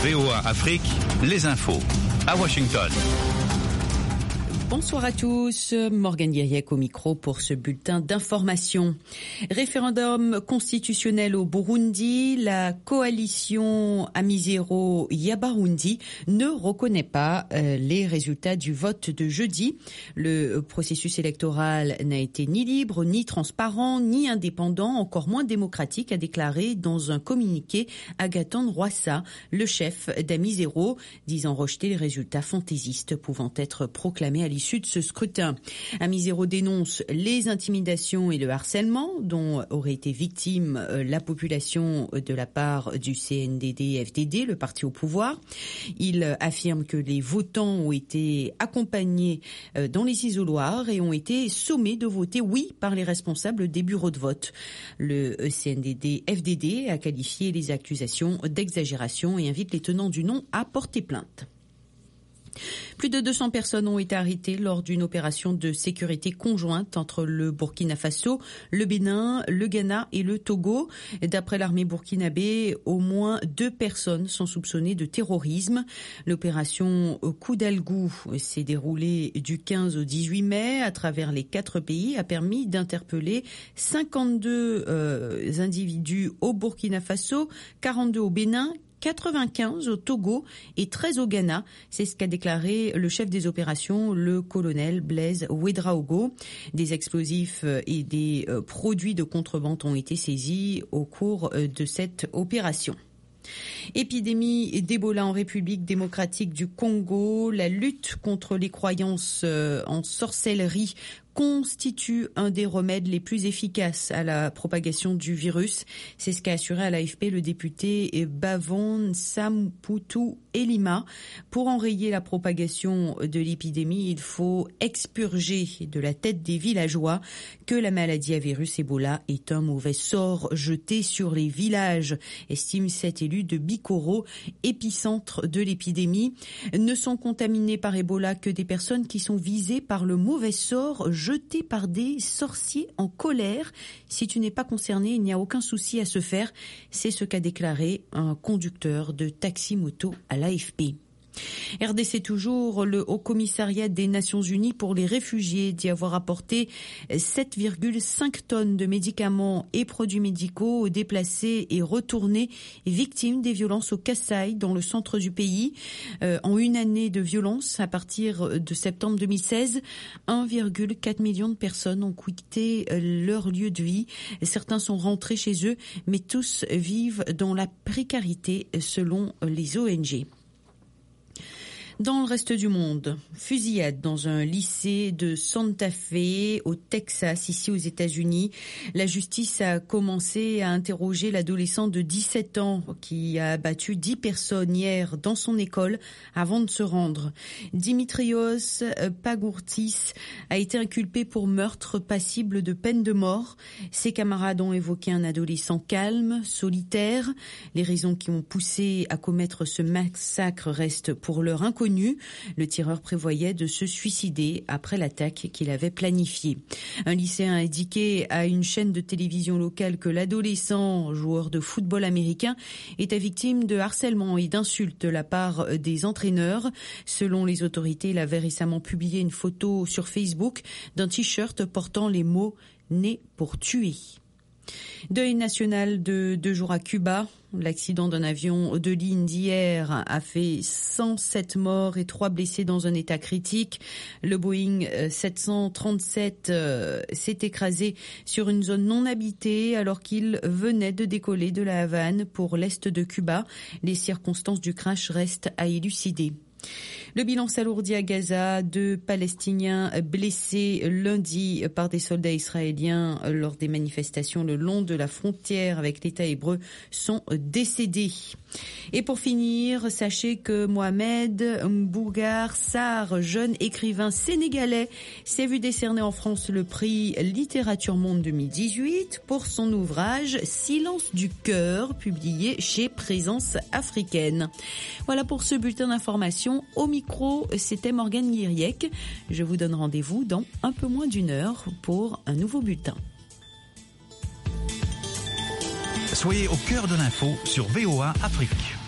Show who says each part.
Speaker 1: VOA Afrique, les infos. À Washington.
Speaker 2: Bonsoir à tous, Morgane Guiriec au micro pour ce bulletin d'information. Référendum constitutionnel au Burundi, la coalition Amizero Yabarundi ne reconnaît pas les résultats du vote de jeudi. Le processus électoral n'a été ni libre, ni transparent, ni indépendant, encore moins démocratique, a déclaré dans un communiqué Agathon Rwasa, le chef d'Amizero, disant rejeter les résultats fantaisistes pouvant être proclamés à l'issue de ce scrutin. Amizero dénonce les intimidations et le harcèlement dont aurait été victime la population de la part du CNDD-FDD, le parti au pouvoir. Il affirme que les votants ont été accompagnés dans les isoloirs et ont été sommés de voter oui par les responsables des bureaux de vote. Le CNDD-FDD a qualifié les accusations d'exagération et invite les tenants du non à porter plainte. Plus de 200 personnes ont été arrêtées lors d'une opération de sécurité conjointe entre le Burkina Faso, le Bénin, le Ghana et le Togo. D'après l'armée burkinabé, au moins 2 personnes sont soupçonnées de terrorisme. L'opération Koudalgou s'est déroulée du 15 au 18 mai à travers les 4 pays, a permis d'interpeller 52 individus au Burkina Faso, 42 au Bénin, 95 au Togo et 13 au Ghana. C'est ce qu'a déclaré le chef des opérations, le colonel Blaise Ouedraogo. Des explosifs et des produits de contrebande ont été saisis au cours de cette opération. Épidémie d'Ebola en République démocratique du Congo, la lutte contre les croyances en sorcellerie constitue un des remèdes les plus efficaces à la propagation du virus. C'est ce qu'a assuré à l'AFP le député Bavon Samputu Elima. Pour enrayer la propagation de l'épidémie, il faut expurger de la tête des villageois que la maladie à virus Ebola est un mauvais sort jeté sur les villages, estime cet élu de Bikoro, épicentre de l'épidémie. Ne sont contaminés par Ebola que des personnes qui sont visées par le mauvais sort jeté par des sorciers en colère. Si tu n'es pas concerné, il n'y a aucun souci à se faire. C'est ce qu'a déclaré un conducteur de taxi-moto à l'AFP. RDC toujours, le Haut-Commissariat des Nations Unies pour les réfugiés dit avoir apporté 7,5 tonnes de médicaments et produits médicaux aux déplacés et retournés victimes des violences au Kasaï dans le centre du pays. En une année de violence, à partir de septembre 2016, 1,4 million de personnes ont quitté leur lieu de vie. Certains sont rentrés chez eux, mais tous vivent dans la précarité selon les ONG. Dans le reste du monde, fusillade dans un lycée de Santa Fe au Texas, ici aux États-Unis. La justice a commencé à interroger l'adolescent de 17 ans qui a abattu 10 personnes hier dans son école avant de se rendre. Dimitrios Pagourtis a été inculpé pour meurtre passible de peine de mort. Ses camarades ont évoqué un adolescent calme, solitaire. Les raisons qui ont poussé à commettre ce massacre restent pour l'heure inconnues. Le tireur prévoyait de se suicider après l'attaque qu'il avait planifiée. Un lycéen a indiqué à une chaîne de télévision locale que l'adolescent, joueur de football américain, était victime de harcèlement et d'insultes de la part des entraîneurs. Selon les autorités, il avait récemment publié une photo sur Facebook d'un t-shirt portant les mots « Né pour tuer ». Deuil national de 2 jours à Cuba. L'accident d'un avion de ligne d'hier a fait 107 morts et 3 blessés dans un état critique. Le Boeing 737 s'est écrasé sur une zone non habitée alors qu'il venait de décoller de la Havane pour l'est de Cuba. Les circonstances du crash restent à élucider. Le bilan s'alourdit à Gaza, 2 Palestiniens blessés lundi par des soldats israéliens lors des manifestations le long de la frontière avec l'État hébreu sont décédés. Et pour finir, sachez que Mohamed Mbougar Sarr, jeune écrivain sénégalais, s'est vu décerner en France le prix Littérature Monde 2018 pour son ouvrage Silence du cœur, publié chez Présence africaine. Voilà pour ce bulletin d'information. Au micro, c'était Morgane Guiriec. Je vous donne rendez-vous dans un peu moins d'1 heure pour un nouveau bulletin.
Speaker 1: Soyez au cœur de l'info sur VOA Afrique.